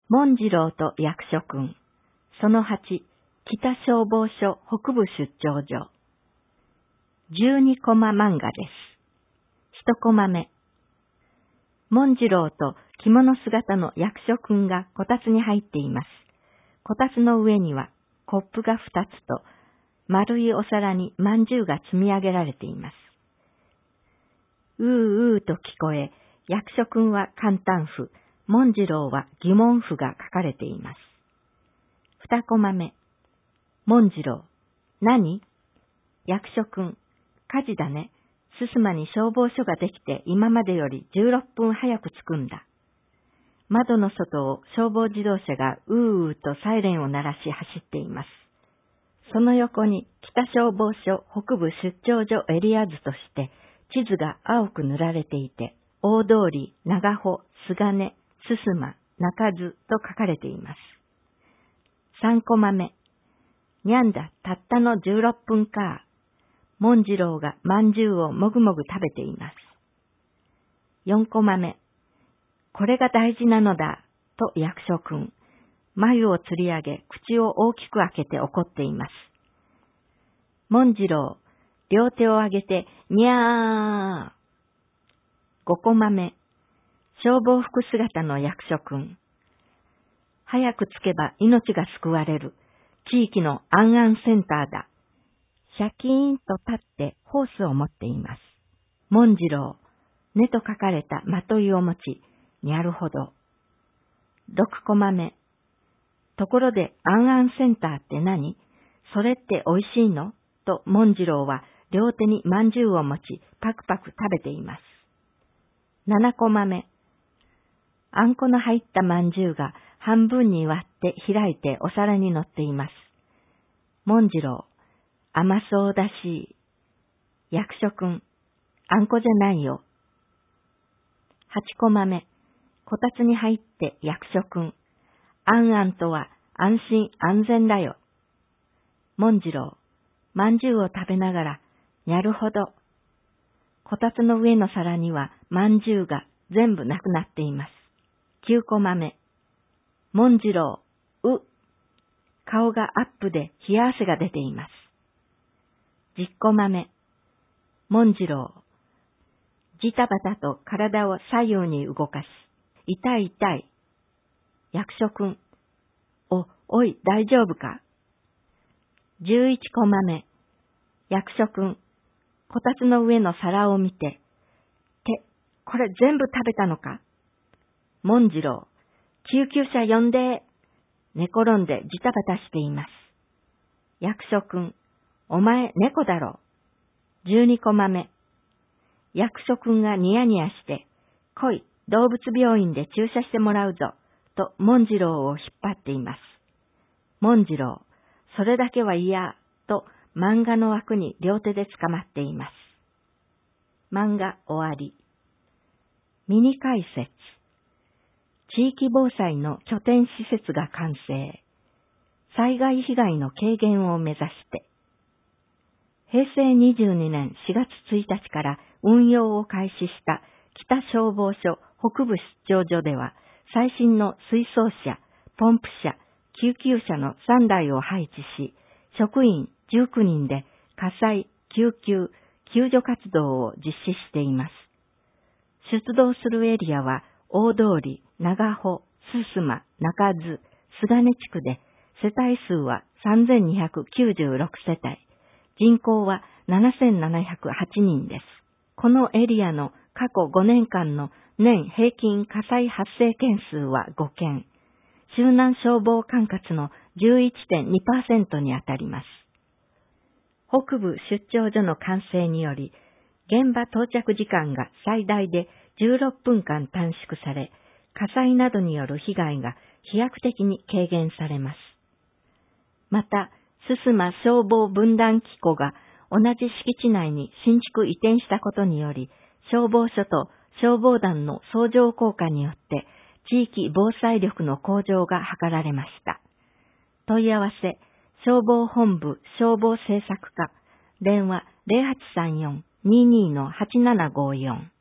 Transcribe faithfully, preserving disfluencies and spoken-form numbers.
紋次郎と役所くん。そのはち、北消防署北部出張所。じゅうにコマ漫画です。いちコマ目。紋次郎と着物姿の役所くんがこたつに入っています。こたつの上にはコップがふたつと丸いお皿にまんじゅうが積み上げられています。うーうーと聞こえ、役所くんは簡単符、紋次郎は疑問符が書かれています。にコマ目。紋次郎、何？役所くん、火事だね。すすまに消防署ができて今までよりじゅうろっぷん早く着くんだ。窓の外を消防自動車がうーうーとサイレンを鳴らし走っています。その横に北消防署北部出張所エリア図として地図が青く塗られていて、大通り、長穂、菅根、すすま、中津と書かれています。さんコマ目。にゃんだ、たったのじゅうろっぷんか。紋次郎がまんじゅうをもぐもぐ食べています。よんコマ目。これが大事なのだ、と役所くん。眉をつり上げ、口を大きく開けて怒っています。紋次郎、両手を上げて、にゃー。ごコマ目。消防服姿の役所くん。早く着けば命が救われる。地域の安安センターだ。シャキーンと立ってホースを持っています。紋次郎、ねと書かれたまといを持ち、にゃるほど。ろくコマ目。ところで安安センターって何？それっておいしいの？と紋次郎は両手にまんじゅうを持ち、パクパク食べています。ななコマ目。あんこの入ったまんじゅうが半分に割って開いてお皿に乗っています。紋次郎、甘そうだし。役所くん、あんこじゃないよ。はちコマ目。こたつに入って役所くん。あんあんとは安心安全だよ。紋次郎、まんじゅうを食べながら、なるほど。こたつの上の皿にはまんじゅうが全部なくなっています。きゅうコマ目。紋次郎、う。顔がアップで冷や汗が出ています。じゅっコマ目。紋次郎、ジタバタと体を左右に動かし、痛い痛い。役所くん、お、おい、大丈夫か？じゅういちコマ目。役所くん、こたつの上の皿を見て、て、これ全部食べたのか？紋次郎、救急車呼んで。寝転んでジタバタしています。役所くん、お前猫だろ。じゅうにコマ目。役所くんがニヤニヤして、来い、動物病院で注射してもらうぞ、と紋次郎を引っ張っています。紋次郎、それだけは嫌、と漫画の枠に両手で捕まっています。漫画終わり。ミニ解説。地域防災の拠点施設が完成。災害被害の軽減を目指して。へいせいにじゅうにねんしがつついたちから運用を開始した北消防署北部出張所では、最新の水槽車、ポンプ車、救急車のさんだいを配置し、職員じゅうきゅうにんで火災、救急、救助活動を実施しています。出動するエリアは大通り、長穂、すすま、中津、菅根地区で、世帯数はさんぜんにひゃくきゅうじゅうろくせたい、人口はななせんななひゃくはちにんです。このエリアの過去ごねんかんの年平均火災発生件数はごけん、周南消防管轄の じゅういってんにパーセント にあたります。北部出張所の完成により、現場到着時間が最大でじゅうろっぷんかん短縮され、火災などによる被害が飛躍的に軽減されます。また、すすま消防分団機構が同じ敷地内に新築移転したことにより、消防署と消防団の相乗効果によって地域防災力の向上が図られました。問い合わせ、消防本部消防政策課、電話 ゼロはちさんよん にーにー はちななごよん。